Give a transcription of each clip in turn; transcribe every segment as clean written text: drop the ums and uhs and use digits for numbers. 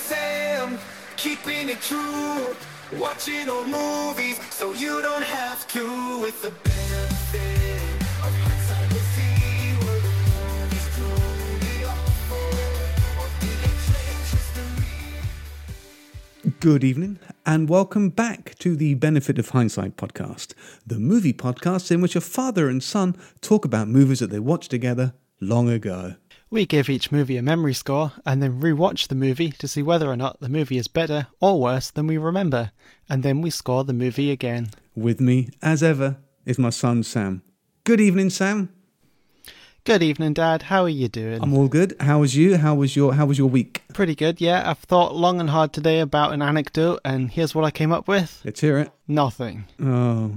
Sam, keeping it true. Watching old movies so you don't have to. With the benefit of hindsight, we'll see where the movies truly awful, or did they change history? Good evening and welcome back to the Benefit of Hindsight podcast, the movie podcast in which a father and son talk about movies that they watched together long ago. We give each movie a memory score and then re-watch the movie to see whether or not the movie is better or worse than we remember, and then we score the movie again. With me, as ever, is my son Sam. Good evening, Sam. Good evening, Dad. How are you doing? I'm all good. How was you? How was your week? Pretty good, yeah. I've thought long and hard today about an anecdote, and here's what I came up with. Let's hear it. Nothing. Oh.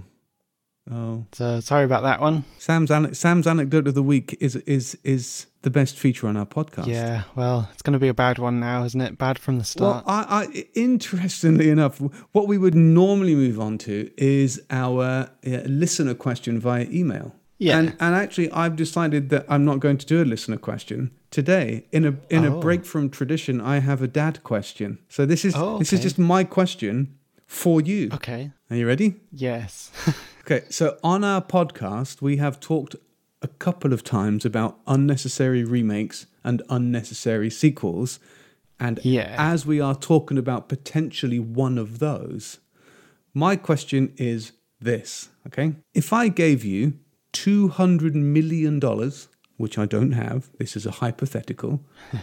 So sorry about that one. Sam's anecdote of the week is the best feature on our podcast. Yeah, well, it's going to be a bad one now, isn't it? Bad from the start. Well, I interestingly enough, what we would normally move on to is our listener question via email. Yeah. And actually, I've decided that I'm not going to do a listener question today. In a break from tradition, I have a dad question. So this is just my question for you. Okay. Are you ready? Yes. Okay, so on our podcast, we have talked a couple of times about unnecessary remakes and unnecessary sequels. And as we are talking about potentially one of those, my question is this, okay? If I gave you $200 million, which I don't have, this is a hypothetical,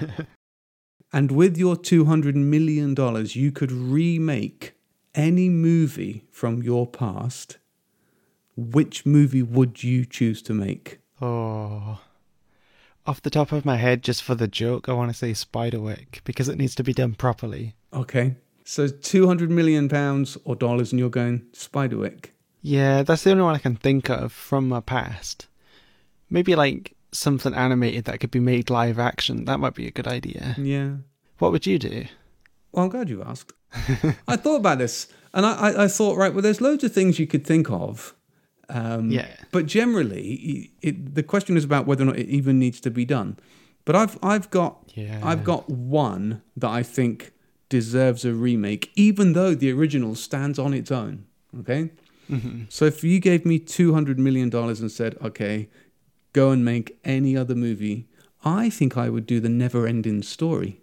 and with your $200 million, you could remake any movie from your past, which movie would you choose to make? Oh, off the top of my head, just for the joke, I want to say Spiderwick, because it needs to be done properly. Okay, so £200 million or dollars, and you're going Spiderwick. Yeah, that's the only one I can think of from my past. Maybe like something animated that could be made live action. That might be a good idea. Yeah. What would you do? Well, I'm glad you asked. I thought about this, and I thought, right, well, there's loads of things you could think of. But generally, the question is about whether or not it even needs to be done. But I've got one that I think deserves a remake, even though the original stands on its own. Okay, So if you gave me $200 million and said, okay, go and make any other movie, I think I would do The Never-Ending Story.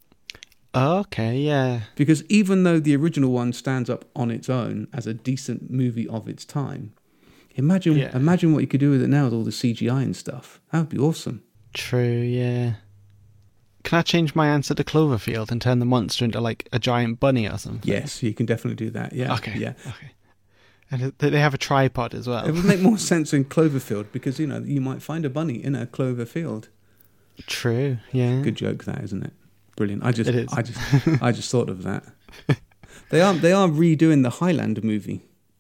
Okay, yeah. Because even though the original one stands up on its own as a decent movie of its time, imagine what you could do with it now with all the CGI and stuff. That would be awesome. True, yeah. Can I change my answer to Cloverfield and turn the monster into like a giant bunny or something? Yes, you can definitely do that. Yeah. Okay. Yeah. Okay. And they have a tripod as well. It would make more sense in Cloverfield because, you might find a bunny in a clover field. True, yeah. Good joke that, isn't it? Brilliant. I just thought of that. They are redoing the Highlander movie.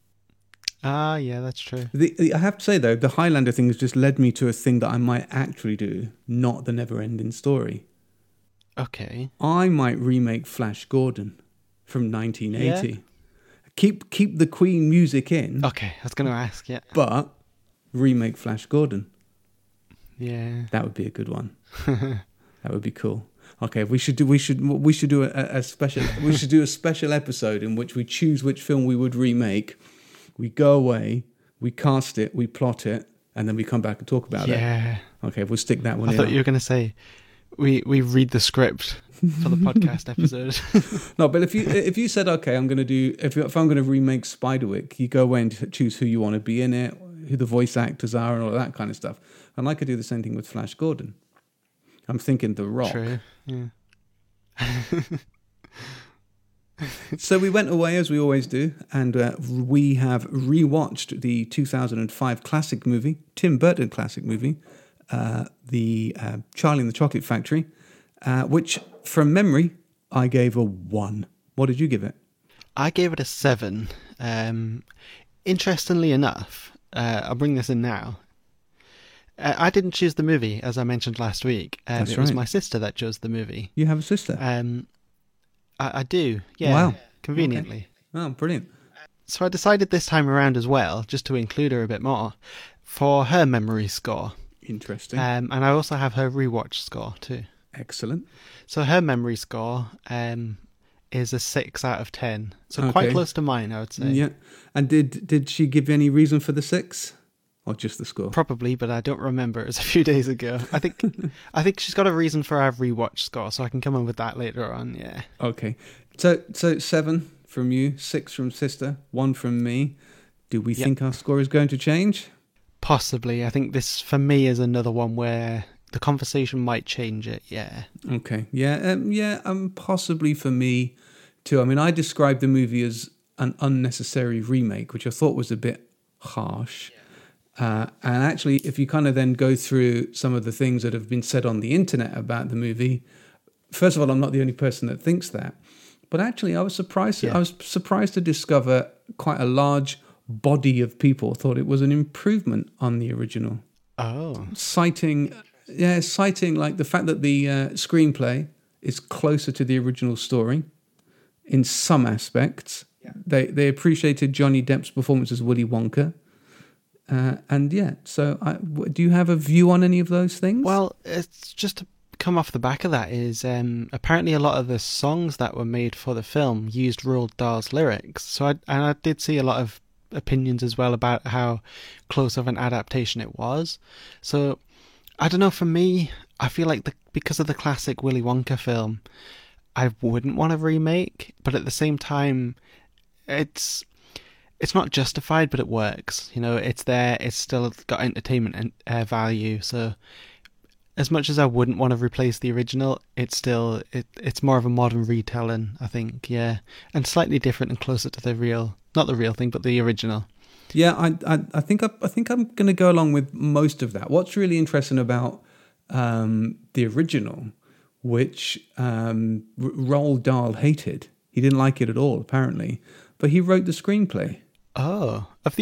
Ah, yeah, that's true. I have to say, though, the Highlander thing has just led me to a thing that I might actually do, not The Never-Ending Story. Okay. I might remake Flash Gordon from 1980. Yeah. Keep the Queen music in. Okay, I was going to ask, yeah. But remake Flash Gordon. Yeah. That would be a good one. That would be cool. Okay, we should do a special episode in which we choose which film we would remake. We go away, we cast it, we plot it, and then we come back and talk about it. Yeah. Okay, we'll stick that one in. I thought you were going to say we read the script for the podcast episode. No, but if you said, okay, I'm going to do, if I'm going to remake Spiderwick, you go away and choose who you want to be in it, who the voice actors are, and all that kind of stuff. And I could do the same thing with Flash Gordon. I'm thinking The Rock. True, yeah. So we went away, as we always do, and we have rewatched the 2005 classic movie, Tim Burton classic movie, the Charlie and the Chocolate Factory, which, from memory, I gave a 1. What did you give it? I gave it a 7. Interestingly enough, I'll bring this in now. I didn't choose the movie, as I mentioned last week. It was my sister that chose the movie. You have a sister? I do, yeah. Wow. Conveniently. Okay. Oh, brilliant. So I decided this time around as well, just to include her a bit more, for her memory score. Interesting. And I also have her rewatch score too. Excellent. So her memory score is a 6 out of 10. So quite close to mine, I would say. Yeah. And did she give any reason for the 6? Or just the score? Probably, but I don't remember. It was a few days ago. I think she's got a reason for our rewatch score, so I can come in with that later on, yeah. Okay. So 7 from you, 6 from Sister, 1 from me. Do we think our score is going to change? Possibly. I think this, for me, is another one where the conversation might change it, yeah. Okay. Yeah, possibly for me too. I mean, I described the movie as an unnecessary remake, which I thought was a bit harsh. And actually, if you kind of then go through some of the things that have been said on the internet about the movie, first of all, I'm not the only person that thinks that. But actually, I was surprised. I was surprised to discover quite a large body of people thought it was an improvement on the original. Oh, citing like the fact that the screenplay is closer to the original story in some aspects. Yeah. They appreciated Johnny Depp's performance as Willy Wonka. So do you have a view on any of those things? Well, it's just to come off the back of that is apparently a lot of the songs that were made for the film used Roald Dahl's lyrics. So I did see a lot of opinions as well about how close of an adaptation it was. So I don't know, for me, I feel like because of the classic Willy Wonka film, I wouldn't want a remake, but at the same time, it's not justified, but it works. You know, it's there. It's still got entertainment and value. So, as much as I wouldn't want to replace the original, it's still it's more of a modern retelling, I think. Yeah, and slightly different and closer to not the real thing, but the original. Yeah, I think I'm going to go along with most of that. What's really interesting about the original, which Roald Dahl hated, he didn't like it at all, apparently, but he wrote the screenplay. Oh, of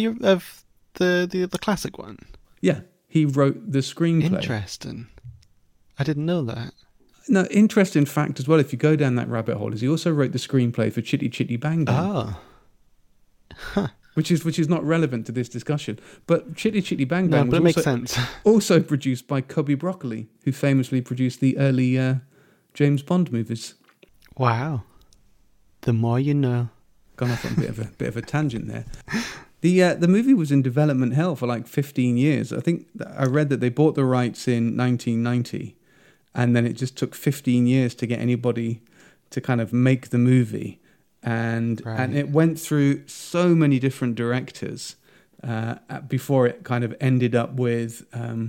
the classic one? Yeah, he wrote the screenplay. Interesting. I didn't know that. No, interesting fact as well, if you go down that rabbit hole, is he also wrote the screenplay for Chitty Chitty Bang Bang. Oh. Huh. Which is not relevant to this discussion. But Chitty Chitty Bang Bang was makes sense. Also produced by Cubby Broccoli, who famously produced the early James Bond movies. Wow. The more you know. Gone off on a bit of a tangent there. The movie was in development hell for like 15 years. I think I read that they bought the rights in 1990, and then it just took 15 years to get anybody to kind of make the movie, and it went through so many different directors before it kind of ended up with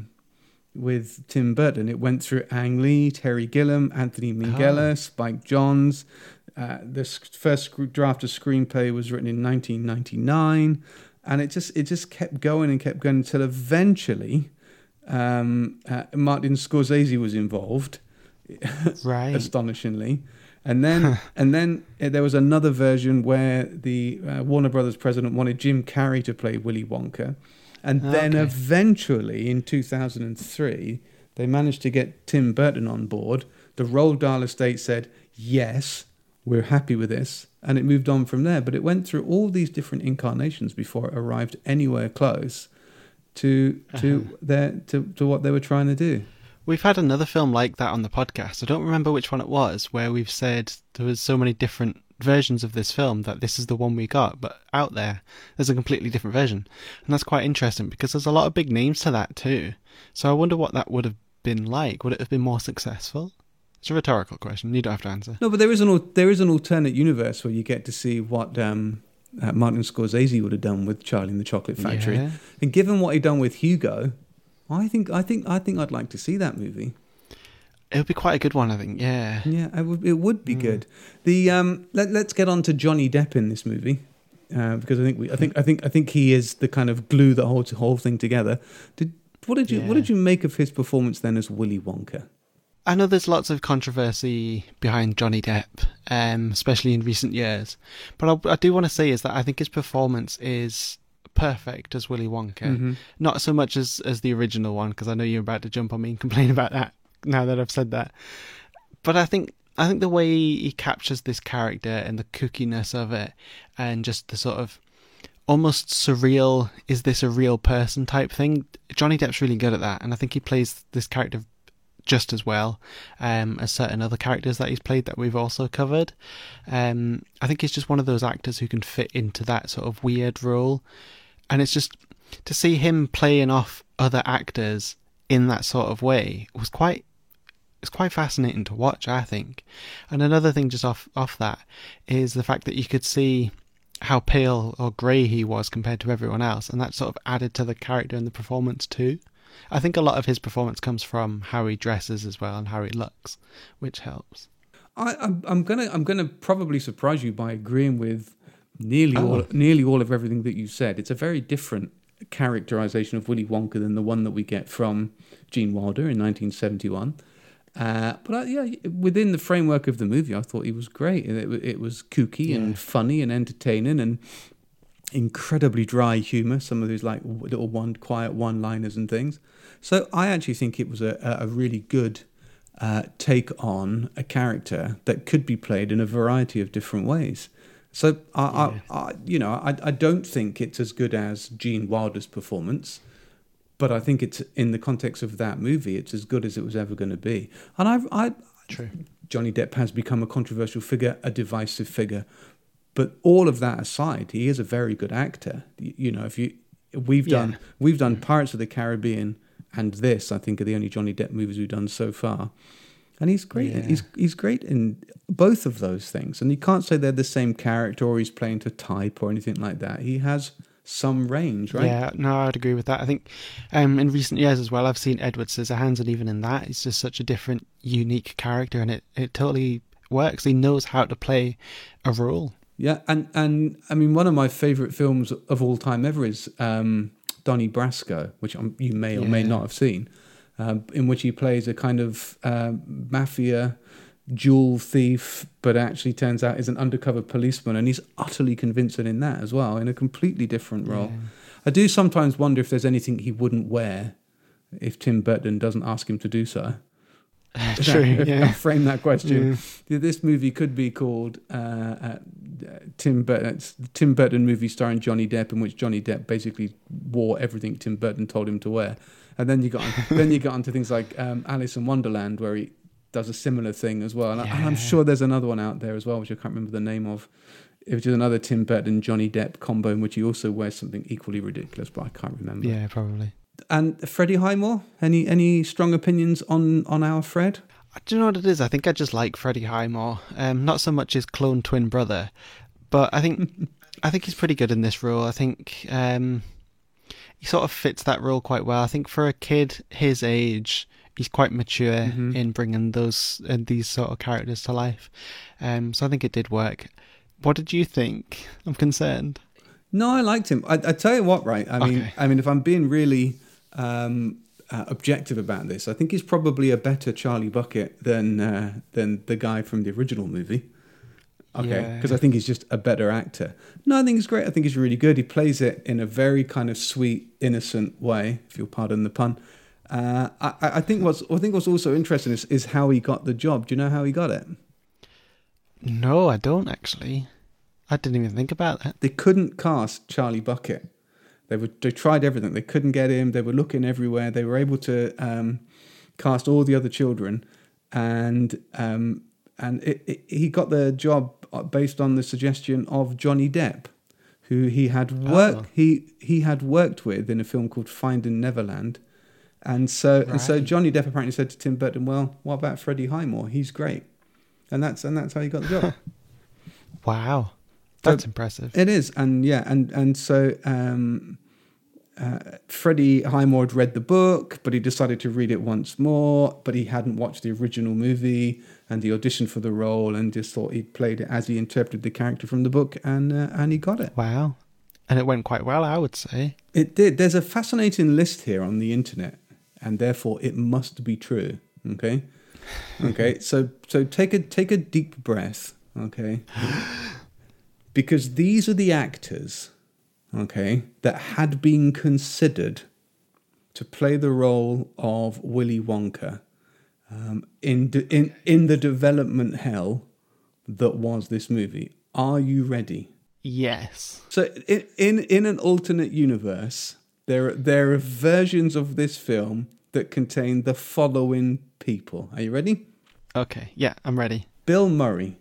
Tim Burton. It went through Ang Lee, Terry Gilliam, Anthony Minghella, Spike Jonze. This first draft of screenplay was written in 1999, and it just kept going until eventually Martin Scorsese was involved, right? Astonishingly, and then there was another version where the Warner Brothers president wanted Jim Carrey to play Willy Wonka, and then eventually in 2003 they managed to get Tim Burton on board. The Roald Dahl estate said yes, we're happy with this, and it moved on from there. But it went through all these different incarnations before it arrived anywhere close to what they were trying to do. We've had another film like that on the podcast. I don't remember which one it was, where we've said there was so many different versions of this film that this is the one we got, but out there's a completely different version. And that's quite interesting because there's a lot of big names to that too. So I wonder what that would have been like. Would it have been more successful? It's a rhetorical question. You don't have to answer. No, but there is an alternate universe where you get to see what Martin Scorsese would have done with Charlie and the Chocolate Factory. Yeah. And given what he'd done with Hugo, I think I'd like to see that movie. It would be quite a good one, I think. Yeah. Yeah, it would be good. The let's get on to Johnny Depp in this movie because I think he is the kind of glue that holds the whole thing together. What did you make of his performance then as Willy Wonka? I know there's lots of controversy behind Johnny Depp, especially in recent years. But I do want to say is that I think his performance is perfect as Willy Wonka. Mm-hmm. Not so much as the original one, because I know you're about to jump on me and complain about that now that I've said that. But I think the way he captures this character and the kookiness of it, and just the sort of almost surreal, is this a real person type thing, Johnny Depp's really good at that. And I think he plays this character just as well as certain other characters that he's played that we've also covered. I think he's just one of those actors who can fit into that sort of weird role. And it's just to see him playing off other actors in that sort of way was quite fascinating to watch, I think. And another thing just off that is the fact that you could see how pale or grey he was compared to everyone else, and that sort of added to the character and the performance too. I think a lot of his performance comes from how he dresses as well and how he looks, which helps. I'm gonna probably surprise you by agreeing with nearly all of everything that you said. It's a very different characterization of Willy Wonka than the one that we get from Gene Wilder in 1971. Within the framework of the movie, I thought he was great. It was kooky and funny and entertaining and incredibly dry humour. Some of those like little quiet one-liners and things. So I actually think it was a really good take on a character that could be played in a variety of different ways. So I don't think it's as good as Gene Wilder's performance. But I think it's in the context of that movie, it's as good as it was ever going to be. And True. Johnny Depp has become a controversial figure, a divisive figure. But all of that aside, he is a very good actor. You know, we've done Pirates of the Caribbean and this, I think, are the only Johnny Depp movies we've done so far. And he's great. Yeah. He's great in both of those things. And you can't say they're the same character or he's playing to type or anything like that. He has some range, right? Yeah, no, I'd agree with that. I think in recent years as well, I've seen Edward Scissorhands, and even in that, he's just such a different, unique character, and it totally works. He knows how to play a role. Yeah, and I mean, one of my favourite films of all time ever is Donnie Brasco, which you may or may not have seen, in which he plays a kind of mafia jewel thief, but actually turns out is an undercover policeman, and he's utterly convincing in that as well, in a completely different role. Yeah. I do sometimes wonder if there's anything he wouldn't wear if Tim Burton doesn't ask him to do so. True, I'll frame that question. Yeah. This movie could be called Tim Burton movie starring Johnny Depp, in which Johnny Depp basically wore everything Tim Burton told him to wear. And then you got onto things like Alice in Wonderland, where he does a similar thing as well. And I'm sure there's another one out there as well, which I can't remember the name of, which is another Tim Burton Johnny Depp combo, in which he also wears something equally ridiculous, but I can't remember. Yeah, probably. And Freddie Highmore, any strong opinions on our Fred? Do you know what it is? I think I just like Freddie Highmore. Not so much his clone twin brother, but I think he's pretty good in this role. I think he sort of fits that role quite well. I think for a kid his age, he's quite mature in bringing these sort of characters to life. So I think it did work. What did you think? I'm concerned. No, I liked him. I tell you what, right? I mean, if I'm being really objective about this, I think he's probably a better Charlie Bucket than the guy from the original movie. Okay, because I think he's just a better actor. No, I think he's great. I think he's really good. He plays it in a very kind of sweet, innocent way, if you'll pardon the pun. I think what's also interesting is how he got the job. Do you know how he got it? No, I don't actually. I didn't even think about that. They couldn't cast Charlie Bucket. They tried everything. They couldn't get him. They were looking everywhere. They were able to cast all the other children, and he got the job based on the suggestion of Johnny Depp, who he had worked with in a film called Finding Neverland. And so Johnny Depp apparently said to Tim Burton, "Well, what about Freddie Highmore? He's great," and that's how he got the job. Wow, that's impressive. It is, and so Freddie Highmore had read the book, but he decided to read it once more. But he hadn't watched the original movie, and he auditioned for the role, and just thought he'd played it as he interpreted the character from the book, and he got it. Wow, and it went quite well, I would say. It did. There's a fascinating list here on the internet, and therefore it must be true. Okay. So take a deep breath. Okay, because these are the actors, okay, that had been considered to play the role of Willy Wonka in the development hell that was this movie. Are you ready? Yes. So in an alternate universe, there are versions of this film that contain the following people. Are you ready? Okay, yeah, I'm ready. Bill Murray.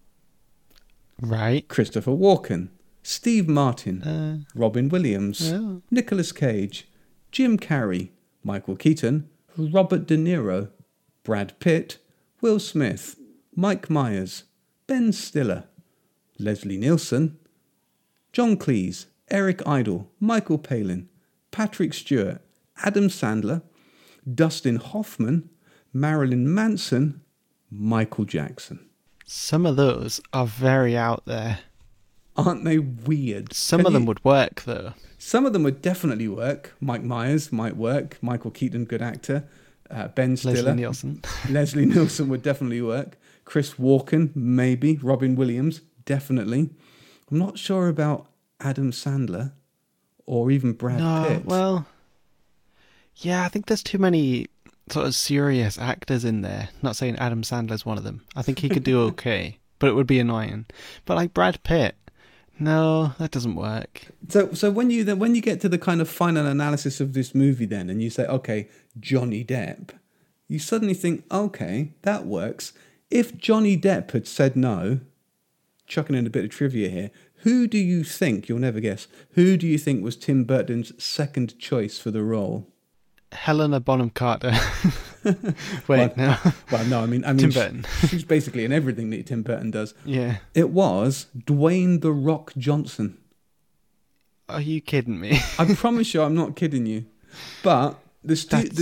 Right. Christopher Walken. Steve Martin. Robin Williams. Nicolas Cage. Jim Carrey. Michael Keaton. Robert De Niro. Brad Pitt. Will Smith. Mike Myers. Ben Stiller. Leslie Nielsen. John Cleese. Eric Idle. Michael Palin. Patrick Stewart. Adam Sandler. Dustin Hoffman. Marilyn Manson. Michael Jackson. Some of those are very out there. Aren't they weird? Some of them would work, though. Some of them would definitely work. Mike Myers might work. Michael Keaton, good actor. Ben Stiller. Leslie Nielsen. Leslie Nielsen would definitely work. Chris Walken, maybe. Robin Williams, definitely. I'm not sure about Adam Sandler or even Brad Pitt. Well, yeah, I think there's too many sort of serious actors in there. Not saying Adam Sandler's one of them. I think he could do okay, but it would be annoying. But like Brad Pitt, no, that doesn't work. So when you get to the kind of final analysis of this movie then, and you say, okay, Johnny Depp, you suddenly think, okay, that works. If Johnny Depp had said no, chucking in a bit of trivia here, who do you think, you'll never guess, who do you think was Tim Burton's second choice for the role? Helena Bonham Carter. Wait, no. Well, no, I mean, Tim Burton. She's basically in everything that Tim Burton does. Yeah. It was Dwayne The Rock Johnson. Are you kidding me? I promise you I'm not kidding you. But the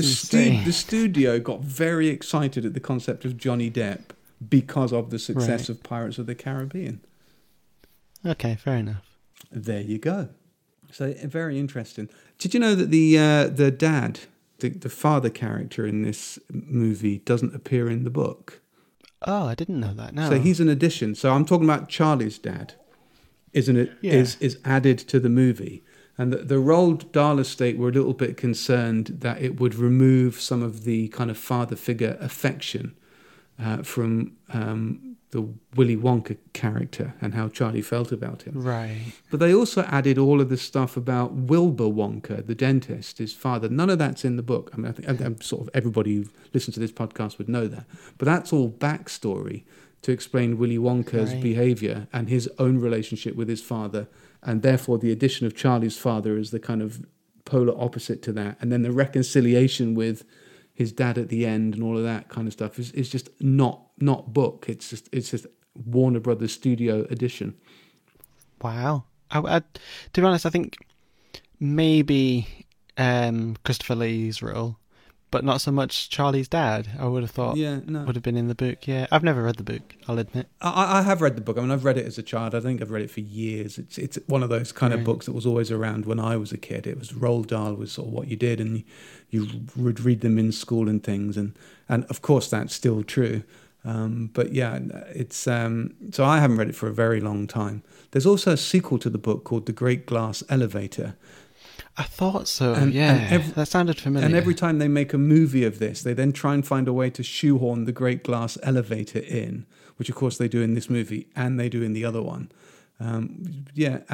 studio got very excited at the concept of Johnny Depp because of the success of Pirates of the Caribbean. Okay, fair enough. There you go. So very interesting. Did you know that the dad, the father character in this movie doesn't appear in the book? Oh, I didn't know that. No. So he's an addition. So I'm talking about Charlie's dad, isn't it? Yeah. Is added to the movie. And the Roald Dahl estate were a little bit concerned that it would remove some of the kind of father figure affection from the Willy Wonka character and how Charlie felt about him. Right. But they also added all of the stuff about Wilbur Wonka, the dentist, his father. None of that's in the book. I mean, I think I'm sort of everybody who listens to this podcast would know that. But that's all backstory to explain Willy Wonka's behaviour and his own relationship with his father, and therefore the addition of Charlie's father is the kind of polar opposite to that. And then the reconciliation with his dad at the end and all of that kind of stuff is just not book. It's just Warner Brothers Studio edition. Wow. To be honest, I think maybe Christopher Lee's role, but not so much Charlie's dad. I would have thought would have been in the book. Yeah, I've never read the book, I'll admit. I have read the book. I mean, I've read it as a child. I think I've read it for years. It's one of those kind of books that was always around when I was a kid. It was Roald Dahl was sort of what you did, and you would read them in school and things. And of course, that's still true. But yeah, it's so I haven't read it for a very long time. There's also a sequel to the book called The Great Glass Elevator. I thought so, that sounded familiar. And every time they make a movie of this, they then try and find a way to shoehorn the Great Glass Elevator in, which of course they do in this movie and they do in the other one. And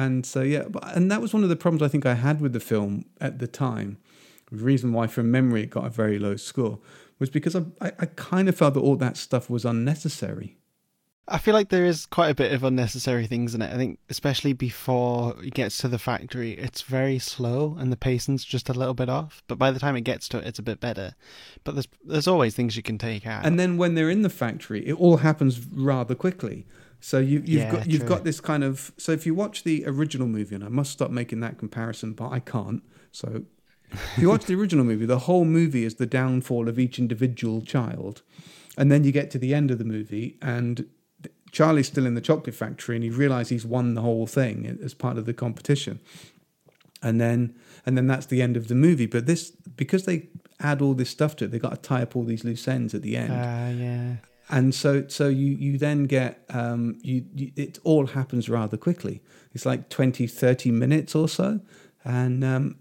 that was one of the problems I think I had with the film at the time. The reason why from memory it got a very low score was because I kind of felt that all that stuff was unnecessary. I feel like there is quite a bit of unnecessary things in it. I think especially before it gets to the factory, it's very slow and the pacing's just a little bit off. But by the time it gets to it, it's a bit better. But there's always things you can take out. And then when they're in the factory, it all happens rather quickly. So you've got this kind of... So if you watch the original movie, and I must stop making that comparison, but I can't. So if you watch the original movie, the whole movie is the downfall of each individual child. And then you get to the end of the movie and Charlie's still in the chocolate factory and he realizes he's won the whole thing as part of the competition. And then that's the end of the movie. But this, because they add all this stuff to it, they've got to tie up all these loose ends at the end. Yeah. And so you then get, it all happens rather quickly. It's like 20, 30 minutes or so. I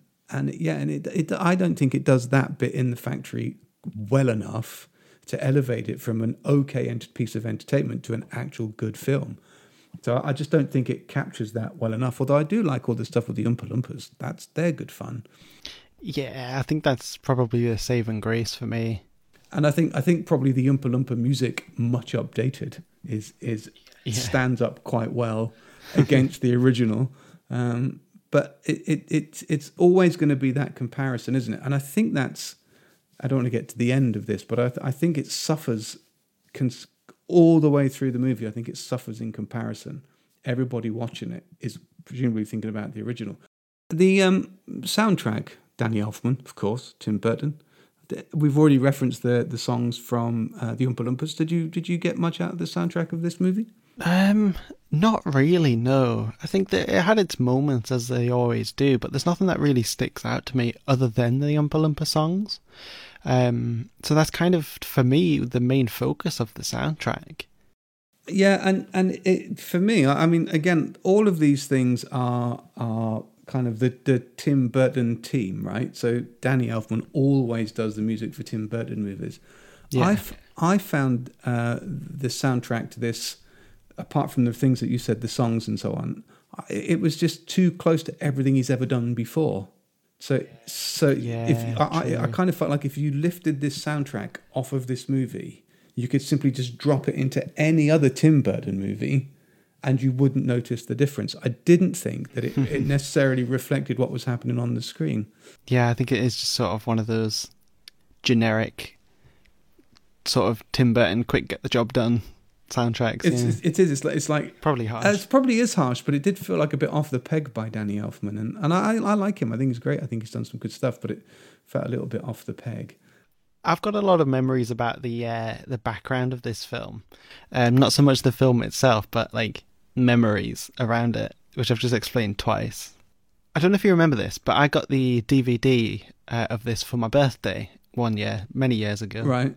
don't think it does that bit in the factory well enough to elevate it from an okay piece of entertainment to an actual good film. So I just don't think it captures that well enough. Although I do like all the stuff with the Oompa Loompas. They're good fun. Yeah, I think that's probably the saving grace for me. And I think probably the Oompa Loompa music, much updated, is stands up quite well against the original. But it's always going to be that comparison, isn't it? And I think that's, I don't want to get to the end of this, but I think it suffers all the way through the movie. I think it suffers in comparison. Everybody watching it is presumably thinking about the original. The soundtrack, Danny Elfman, of course, Tim Burton. We've already referenced the songs from the Oompa Loompas. Did you get much out of the soundtrack of this movie? Not really, no. I think that it had its moments, as they always do, but there's nothing that really sticks out to me other than the Oompa Loompa songs. So that's kind of, for me, the main focus of the soundtrack. Yeah, and it, for me, I mean, again, all of these things are kind of the Tim Burton team, right? So Danny Elfman always does the music for Tim Burton movies. Yeah. I found the soundtrack to this, apart from the things that you said, the songs and so on, it was just too close to everything he's ever done before. So yeah, if I kind of felt like if you lifted this soundtrack off of this movie, you could simply just drop it into any other Tim Burton movie and you wouldn't notice the difference. I didn't think that it necessarily reflected what was happening on the screen. Yeah, I think it is just sort of one of those generic sort of Tim Burton quick get the job done soundtracks. It's like probably harsh. It probably is harsh, but it did feel like a bit off the peg by Danny Elfman, and I like him. I think he's great. I think he's done some good stuff, but it felt a little bit off the peg. I've got a lot of memories about the background of this film, not so much the film itself, but like memories around it, which I've just explained twice. I don't know if you remember this, but I got the DVD of this for my birthday one year, many years ago. Right.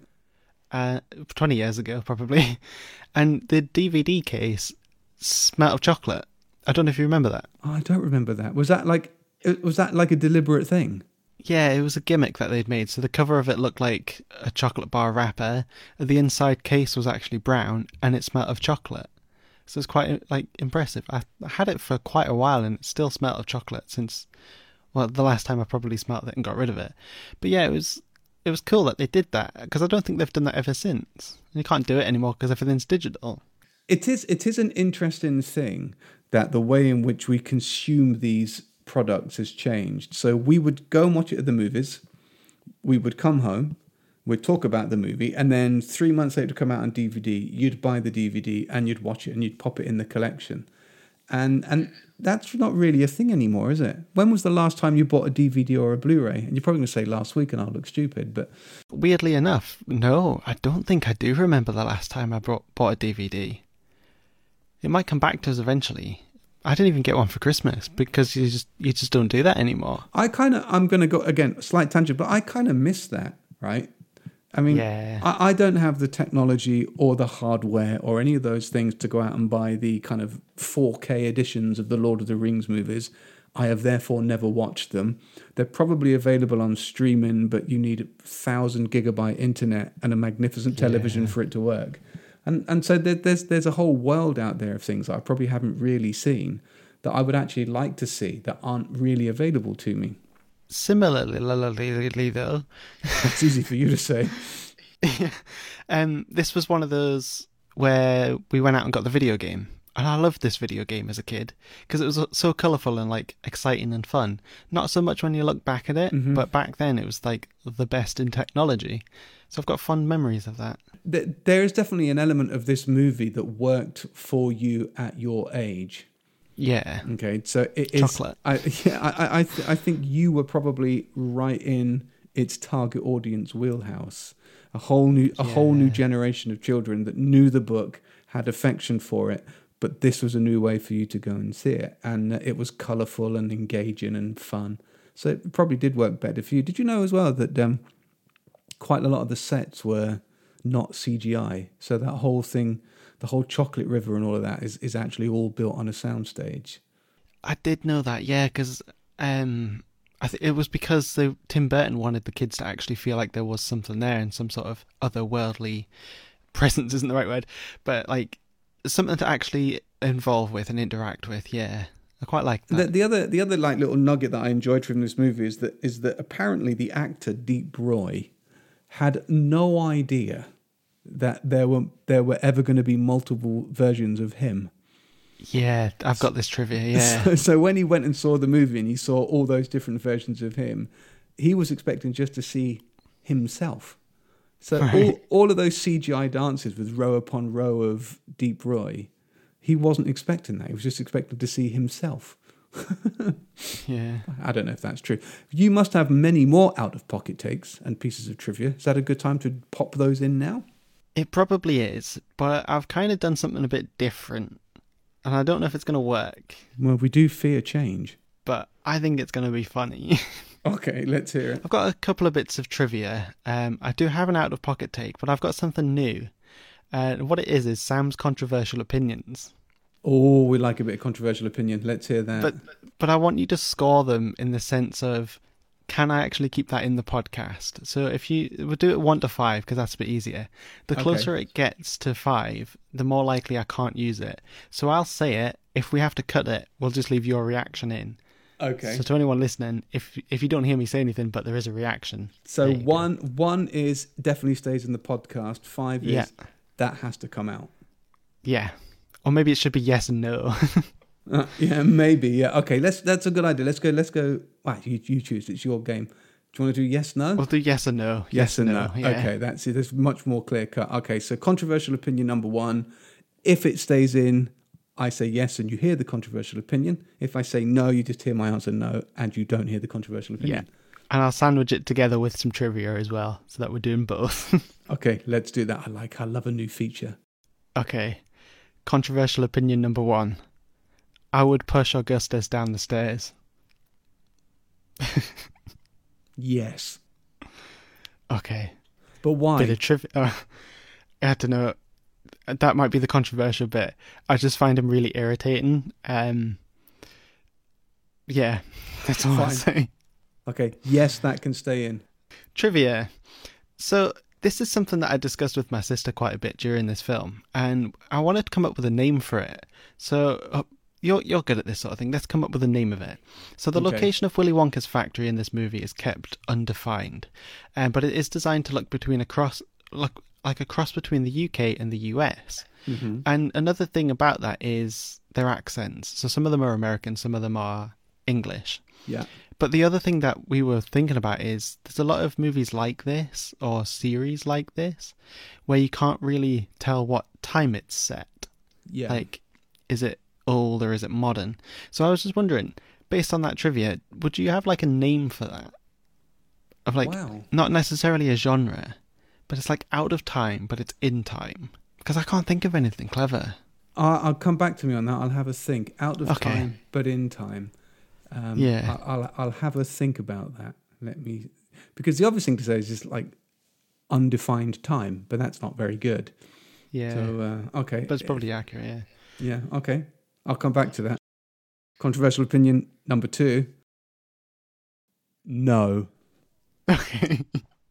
20 years ago, probably. And the DVD case smelled of chocolate. I don't know if you remember that. Oh, I don't remember that. Was that like a deliberate thing? Yeah, it was a gimmick that they'd made. So the cover of it looked like a chocolate bar wrapper. The inside case was actually brown, and it smelled of chocolate. So it's quite impressive. I had it for quite a while, and it still smelled of chocolate since, well, the last time I probably smelled it and got rid of it. But yeah, it was cool that they did that, because I don't think they've done that ever since. You can't do it anymore because everything's digital. It is an interesting thing that the way in which we consume these products has changed. So we would go and watch it at the movies, we would come home, we'd talk about the movie, and then 3 months later to come out on DVD, you'd buy the DVD and you'd watch it and you'd pop it in the collection. And that's not really a thing anymore, is it? When was the last time you bought a DVD or a Blu-ray? And you're probably going to say last week and I'll look stupid, but... Weirdly enough, no, I don't think I do remember the last time I bought a DVD. It might come back to us eventually. I didn't even get one for Christmas because you just don't do that anymore. I'm going to go, again, slight tangent, but I kind of miss that, right? I mean, yeah. I don't have the technology or the hardware or any of those things to go out and buy the kind of 4K editions of the Lord of the Rings movies. I have therefore never watched them. They're probably available on streaming, but you need 1,000 gigabyte internet and a magnificent television for it to work. And so there's a whole world out there of things that I probably haven't really seen that I would actually like to see that aren't really available to me. Similarly, though, it's easy for you to say. This was one of those where we went out and got the video game, and I loved this video game as a kid because it was so colourful and like exciting and fun. Not so much when you look back at it, but back then it was like the best in technology. So I've got fond memories of that. There is definitely an element of this movie that worked for you at your age. Yeah. Okay. So it is chocolate. I think you were probably right in its target audience wheelhouse. A whole new generation of children that knew the book, had affection for it, but this was a new way for you to go and see it, and it was colourful and engaging and fun. So it probably did work better for you. Did you know as well that quite a lot of the sets were not CGI? So that whole thing, the whole chocolate river and all of that is actually all built on a soundstage. I did know that, yeah, because I think it was because Tim Burton wanted the kids to actually feel like there was something there and some sort of otherworldly presence isn't the right word, but like something to actually involve with and interact with, yeah. I quite like that. The other like little nugget that I enjoyed from this movie is that apparently the actor Deep Roy had no idea that there were ever going to be multiple versions of him. Yeah, I've got this trivia, yeah. So when he went and saw the movie and he saw all those different versions of him, he was expecting just to see himself. So Right. all of those CGI dances with row upon row of Deep Roy, he wasn't expecting that. He was just expecting to see himself. Yeah. I don't know if that's true. You must have many more out-of-pocket takes and pieces of trivia. Is that a good time to pop those in now? It probably is, but I've kind of done something a bit different, and I don't know if it's going to work, Well, we do fear change. but I think it's going to be funny. Okay, let's hear it. I've got a couple of bits of trivia. I do have an out-of-pocket take, but I've got something new. What it is Sam's controversial opinions. Oh, we like a bit of controversial opinion. Let's hear that. But I want you to score them in the sense of, can I actually keep that in the podcast? So if we'll do it 1 to 5, because that's a bit easier. The closer it gets to 5, the more likely I can't use it. So I'll say it. If we have to cut it, we'll just leave your reaction in. Okay. So to anyone listening, if you don't hear me say anything, but there is a reaction. So one is definitely stays in the podcast. 5 is that has to come out. Yeah. Or maybe it should be yes and no. Yeah, maybe. Yeah. Okay. That's a good idea. Let's go. Right, you choose. It's your game. Do you want to do yes, no? We'll do yes and no. Yes and no. Yeah. Okay, that's it. That's much more clear cut. Okay, so controversial opinion number 1. If it stays in, I say yes and you hear the controversial opinion. If I say no, you just hear my answer no and you don't hear the controversial opinion. Yeah. And I'll sandwich it together with some trivia as well, so that we're doing both. Okay, let's do that. I love a new feature. Okay. Controversial opinion number 1. I would push Augustus down the stairs. Yes. Okay. But why? Bit of trivia. I don't know. That might be the controversial bit. I just find him really irritating. Yeah, that's all I'll say. Okay, yes, that can stay in. Trivia. So this is something that I discussed with my sister quite a bit during this film, and I wanted to come up with a name for it. So you're good at this sort of thing. Let's come up with a name of it. So the location of Willy Wonka's factory in this movie is kept undefined, but it is designed to look like a cross between the UK and the US. Mm-hmm. And another thing about that is their accents. So some of them are American, some of them are English. Yeah. But the other thing that we were thinking about is there's a lot of movies like this or series like this where you can't really tell what time it's set. Yeah. Like, is it old or is it modern? So I was just wondering, based on that trivia, would you have like a name for that? Of like, not necessarily a genre, but it's like out of time, but it's in time. Because I can't think of anything clever. I'll come back to me on that. I'll have a think. Out of time, but in time. Yeah. I'll have a think about that. Because the obvious thing to say is just like undefined time, but that's not very good. Yeah. So, okay. But it's probably accurate, yeah. Yeah, okay. I'll come back to that. Controversial opinion number 2. No. Okay.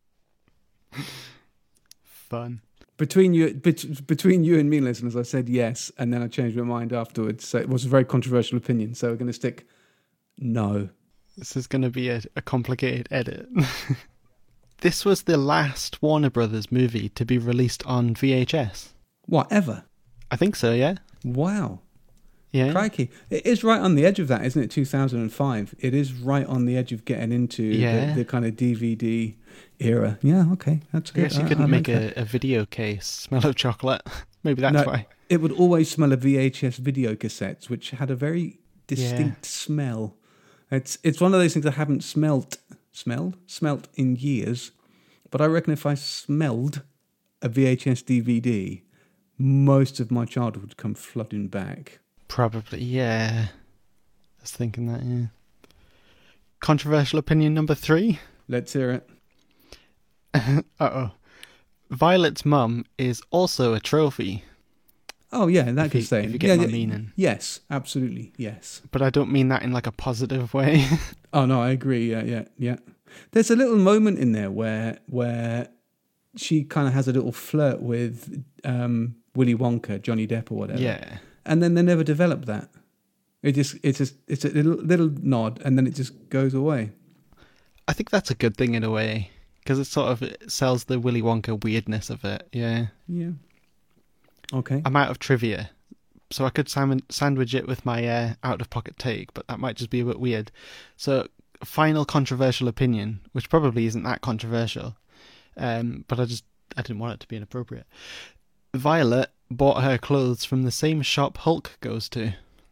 Fun. Between you and me, listeners, I said yes, and then I changed my mind afterwards. So it was a very controversial opinion. So we're going to stick no. This is going to be a complicated edit. This was the last Warner Brothers movie to be released on VHS. Whatever. I think so, yeah. Wow. Yeah. Crikey. It is right on the edge of that, isn't it? 2005. It is right on the edge of getting into the kind of DVD era. Yeah, okay. That's good. I guess you couldn't make a video case smell of chocolate. Maybe that's why. It would always smell of VHS video cassettes, which had a very distinct smell. It's one of those things I haven't smelt in years. But I reckon if I smelled a VHS DVD, most of my childhood would come flooding back. Probably, yeah. I was thinking that, yeah. Controversial opinion number 3. Let's hear it. Uh-oh. Violet's mum is also a trophy. Oh, yeah, that could say. If you get my meaning. Yes, absolutely, yes. But I don't mean that in like a positive way. Oh, no, I agree, yeah. There's a little moment in there where she kind of has a little flirt with Willy Wonka, Johnny Depp or whatever. Yeah. And then they never develop that. It's a little nod, and then it just goes away. I think that's a good thing in a way, because it sells the Willy Wonka weirdness of it. Yeah. Yeah. Okay. I'm out of trivia, so I could sandwich it with my out-of-pocket take, but that might just be a bit weird. So, final controversial opinion, which probably isn't that controversial, but I didn't want it to be inappropriate. Violet bought her clothes from the same shop Hulk goes to.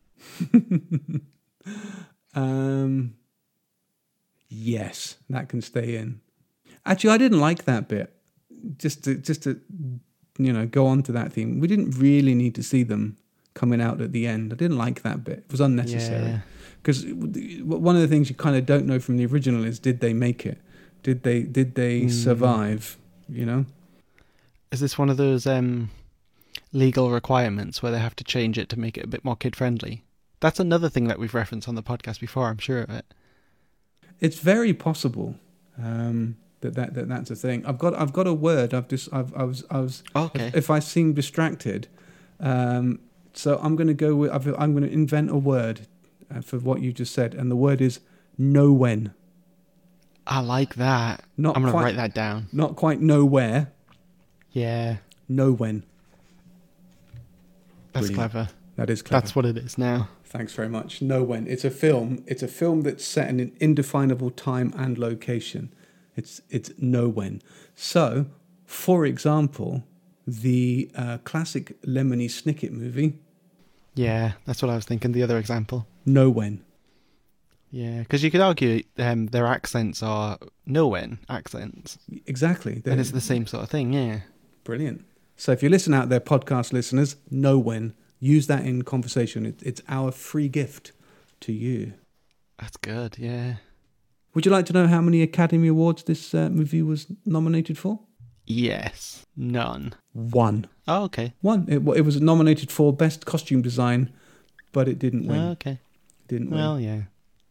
Yes, that can stay in. Actually, I didn't like that bit. Just to go on to that theme. We didn't really need to see them coming out at the end. I didn't like that bit. It was unnecessary. Because one of the things you kind of don't know from the original is, did they make it? Did they survive? Is this one of those legal requirements where they have to change it to make it a bit more kid-friendly? That's another thing that we've referenced on the podcast before, I'm sure of it. It's very possible that's a thing. I've got a word. Okay. If I seem distracted, so I'm going to go with. I'm going to invent a word for what you just said, and the word is know when. I like that. I'm going to write that down. Not quite know where. Yeah. Know when. That's Brilliant. clever. That is clever. That's what it is now. Thanks very much. Know when. It's a film. It's a film that's set in an indefinable time and location. It's know when. So, for example, the classic Lemony Snicket movie. Yeah, that's what I was thinking. The other example. Know when. Yeah, because you could argue their accents are know when accents. Exactly. And it's the same sort of thing, yeah. Brilliant. So if you listen out there, podcast listeners, know when. Use that in conversation. It's our free gift to you. That's good, yeah. Would you like to know how many Academy Awards this movie was nominated for? Yes. None. 1. Oh, okay. 1. It was nominated for Best Costume Design, but it didn't win. Oh, okay. Didn't win. Well, yeah.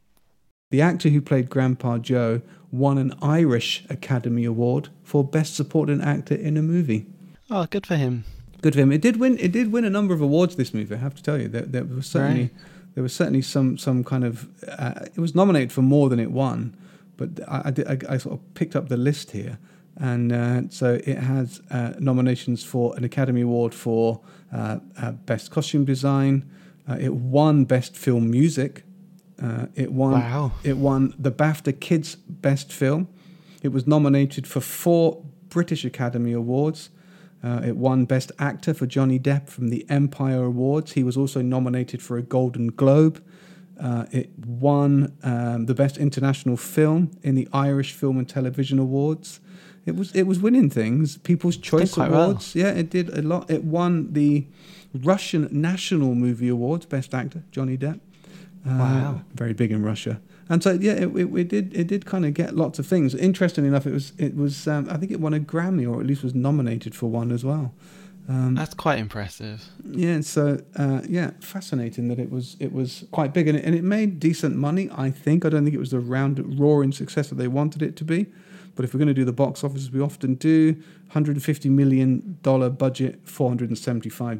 The actor who played Grandpa Joe won an Irish Academy Award for Best Supporting Actor in a Movie. Oh, good for him. Good for him. It did win a number of awards, this movie, I have to tell you. There was certainly some kind of... it was nominated for more than it won, but I sort of picked up the list here. And so it has nominations for an Academy Award for Best Costume Design. It won Best Film Music. It won the BAFTA Kids Best Film. It was nominated for 4 British Academy Awards. It won Best Actor for Johnny Depp from the Empire Awards. He was also nominated for a Golden Globe. It won the Best International Film in the Irish Film and Television Awards. It was winning things. People's Choice Awards. Well. Yeah, it did a lot. It won the Russian National Movie Awards, Best Actor, Johnny Depp. Wow. Very big in Russia. And so, yeah, it did kind of get lots of things. Interestingly enough, it was I think it won a Grammy, or at least was nominated for one as well. That's quite impressive. Yeah, so fascinating that it was quite big, and it made decent money. I think. I don't think it was the roaring success that they wanted it to be, but if we're going to do the box office, as we often do, $150 million budget, 475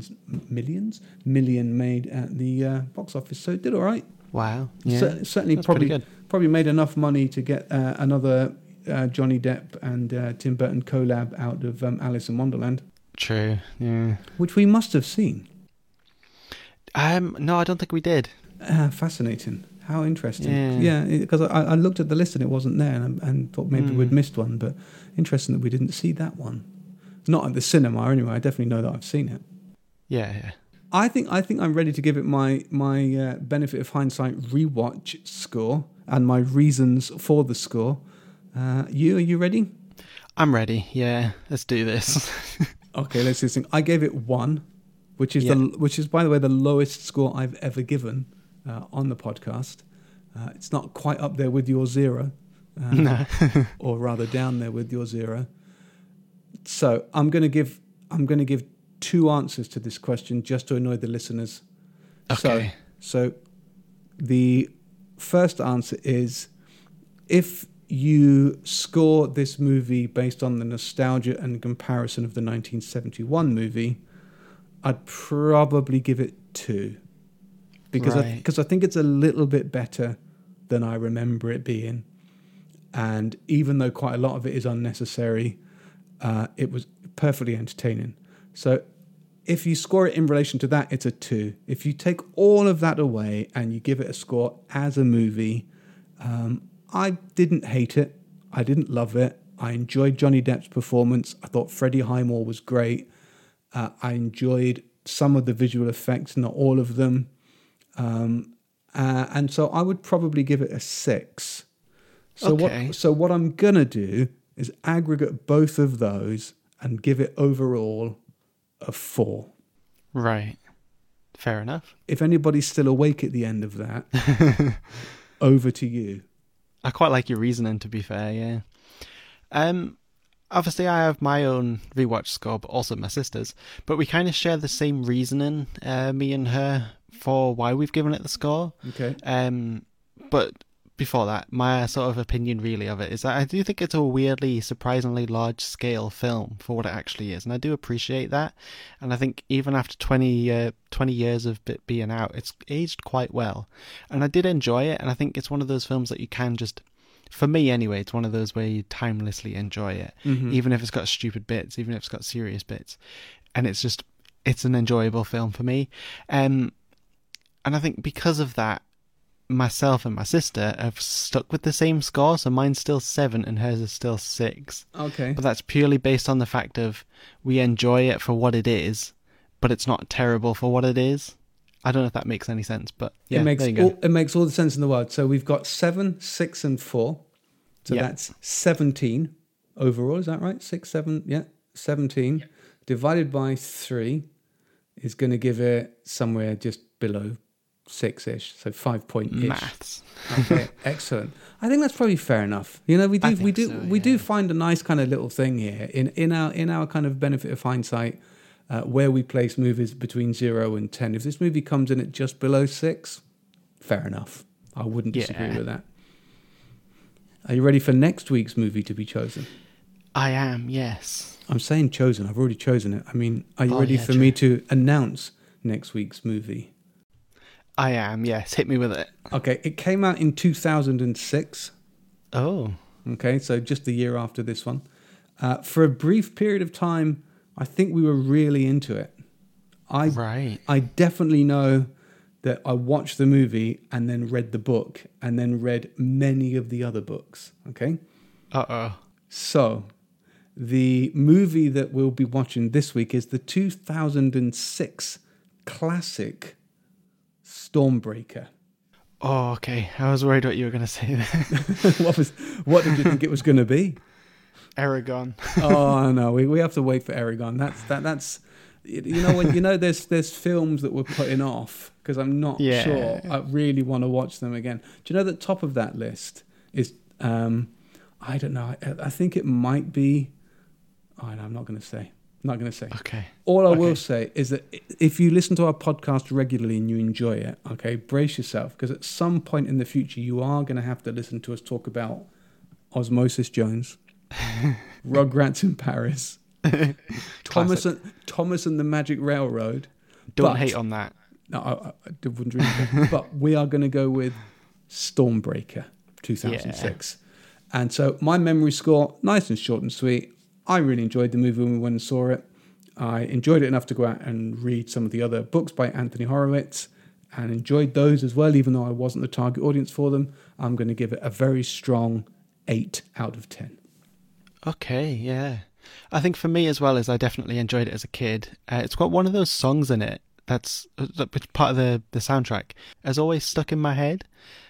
million made at the box office. So it did all right. Wow. Yeah. Certainly, probably made enough money to get another Johnny Depp and Tim Burton collab out of Alice in Wonderland. True. Yeah. Which we must have seen. No, I don't think we did. Fascinating. How interesting. Yeah, because I looked at the list and it wasn't there, and thought maybe we'd missed one. But interesting that we didn't see that one. Not at the cinema anyway. I definitely know that I've seen it. Yeah. I think I'm ready to give it my benefit of hindsight rewatch score and my reasons for the score. Are you ready? I'm ready. Yeah, let's do this. Okay, let's do this thing. I gave it 1, which is by the way the lowest score I've ever given on the podcast. It's not quite up there with your 0, no, or rather down there with your 0. So I'm going to give 2 answers to this question just to annoy the listeners. Okay. So the first answer is, if you score this movie based on the nostalgia and comparison of the 1971 movie, I'd probably give it 2. because I think it's a little bit better than I remember it being. And even though quite a lot of it is unnecessary, it was perfectly entertaining. So if you score it in relation to that, it's a 2. If you take all of that away and you give it a score as a movie, I didn't hate it. I didn't love it. I enjoyed Johnny Depp's performance. I thought Freddie Highmore was great. I enjoyed some of the visual effects, not all of them. And so I would probably give it a 6. So what I'm going to do is aggregate both of those and give it overall a 4. Right. Fair enough. If anybody's still awake at the end of that, over to you. I quite like your reasoning, to be fair, yeah. Obviously, I have my own rewatch score, but also my sister's. But we kind of share the same reasoning, me and her, for why we've given it the score. Okay. But before that, my sort of opinion really of it is that I do think it's a weirdly, surprisingly large-scale film for what it actually is, and I do appreciate that. And I think even after 20 years of it being out, it's aged quite well. And I did enjoy it, and I think it's one of those films that you can just... For me, anyway, it's one of those where you timelessly enjoy it, even if it's got stupid bits, even if it's got serious bits. And it's an enjoyable film for me. And I think because of that, myself and my sister have stuck with the same score, so mine's still 7 and hers is still 6. Okay. But that's purely based on the fact of we enjoy it for what it is, but it's not terrible for what it is. I don't know if that makes any sense, but yeah, it makes all the sense in the world. So we've got 7, 6, and 4. So that's 17 overall. Is that right? 6, 7, 17. Yep. Divided by 3 is going to give it somewhere just below 6-ish. So 5 point-ish. Maths. Okay, excellent. I think that's probably fair enough. You know, we do find a nice kind of little thing here in our kind of benefit of hindsight. Where we place movies between 0 and 10. If this movie comes in at just below 6, fair enough. I wouldn't disagree with that. Are you ready for next week's movie to be chosen? I am, yes. I'm saying chosen. I've already chosen it. I mean, are you ready for me to announce next week's movie? I am, yes. Hit me with it. Okay, it came out in 2006. Oh. Okay, so just the year after this one. For a brief period of time, I think we were really into it. I definitely know that I watched the movie and then read the book and then read many of the other books. Okay? Uh-oh. So, the movie that we'll be watching this week is the 2006 classic Stormbreaker. Oh, okay. I was worried what you were going to say there. What did you think it was going to be? Eragon. Oh no, we have to wait for Eragon. That's there's films that we're putting off because I'm not sure I really want to watch them again. Do you know that top of that list is I don't know. I think it might be. Oh, no, I'm not going to say. Okay. All I will say is that if you listen to our podcast regularly and you enjoy it, okay, brace yourself because at some point in the future you are going to have to listen to us talk about Osmosis Jones. Rugrats in Paris, Thomas and the Magic Railroad. Don't hate on that. No, I wouldn't really. But we are going to go with Stormbreaker 2006. Yeah. And so my memory score, nice and short and sweet. I really enjoyed the movie when we went and saw it. I enjoyed it enough to go out and read some of the other books by Anthony Horowitz and enjoyed those as well, even though I wasn't the target audience for them. I'm going to give it a very strong 8 out of 10. Okay, yeah. I think for me as well as I definitely enjoyed it as a kid. It's got one of those songs in it that's part of the soundtrack. Has always stuck in my head.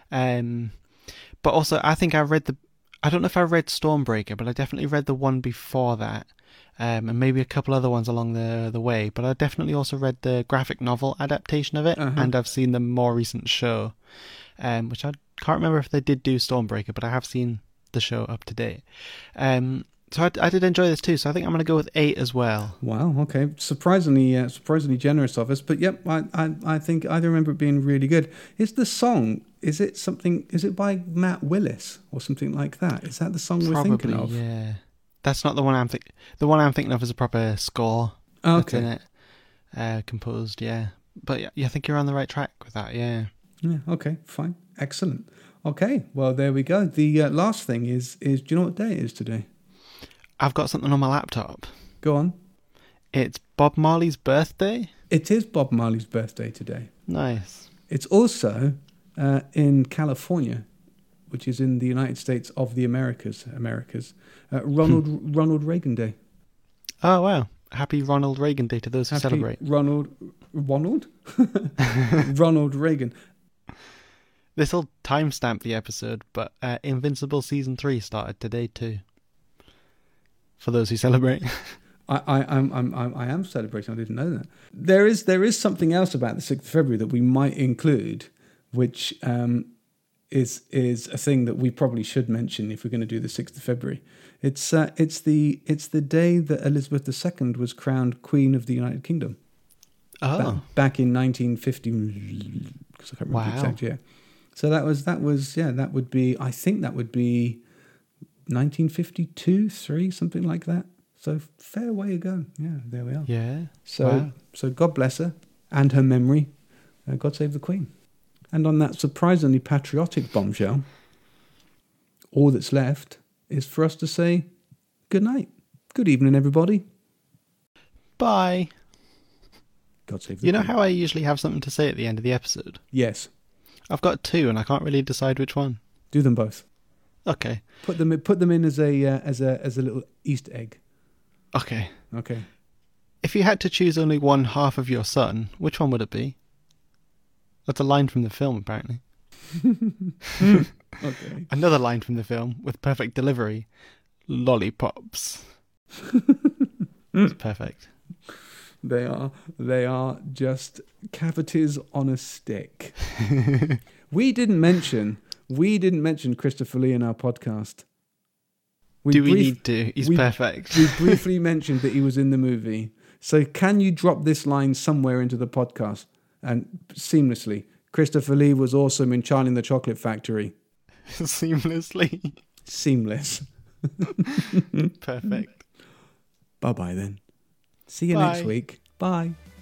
But also I think I don't know if I read Stormbreaker, but I definitely read the one before that. And maybe a couple other ones along the way. But I definitely also read the graphic novel adaptation of it. And I've seen the more recent show, which I can't remember if they did do Stormbreaker, but I have seen the show up to date. So I did enjoy this too, so I think I'm going to go with 8 as well. Wow, okay. Surprisingly generous of us, but yep, I think I remember it being really good. Is it by Matt Willis or something like that? Is that the song we're thinking of? Yeah. That's not the one I'm thinking. The one I'm thinking of is a proper score. Okay. That's in it. Composed, yeah. But yeah, I think you're on the right track with that, yeah. Yeah, okay, fine. Excellent. Okay, well, there we go. The last thing is, do you know what day it is today? I've got something on my laptop. Go on. It's Bob Marley's birthday. It is Bob Marley's birthday today. Nice. It's also in California, which is in the United States of the Americas. Ronald Reagan Day. Oh, wow. Happy Ronald Reagan Day to those who celebrate. Ronald Ronald Reagan. This will timestamp the episode, but Invincible Season 3 started today too. For those who celebrate. I am celebrating. I didn't know that. There is something else about the 6th of February that we might include, which is a thing that we probably should mention if we're going to do the 6th of February. It's the day that Elizabeth II was crowned Queen of the United Kingdom. Oh, back in 1950. Because I can't remember the exact year. So that would be. I think that would be 1952, 3, something like that. So fair way ago. Yeah, there we are. Yeah. So God bless her and her memory. God save the Queen. And on that surprisingly patriotic bombshell, all that's left is for us to say good night. Good evening, everybody. Bye. God save the You Queen. know how I usually have something to say at the end of the episode? Yes. I've got 2 and I can't really decide which one. Do them both. Okay. Put them in as a little Easter egg. Okay. Okay. If you had to choose only one half of your son, which one would it be? That's a line from the film, apparently. Okay. Another line from the film with perfect delivery. Lollipops. It's perfect. They are just cavities on a stick. We didn't mention Christopher Lee in our podcast. We need to? He's perfect. We briefly mentioned that he was in the movie. So can you drop this line somewhere into the podcast? And seamlessly, Christopher Lee was awesome in Charlie and the Chocolate Factory. Seamlessly. Seamless. Perfect. Bye-bye then. See you Bye. next week. Bye.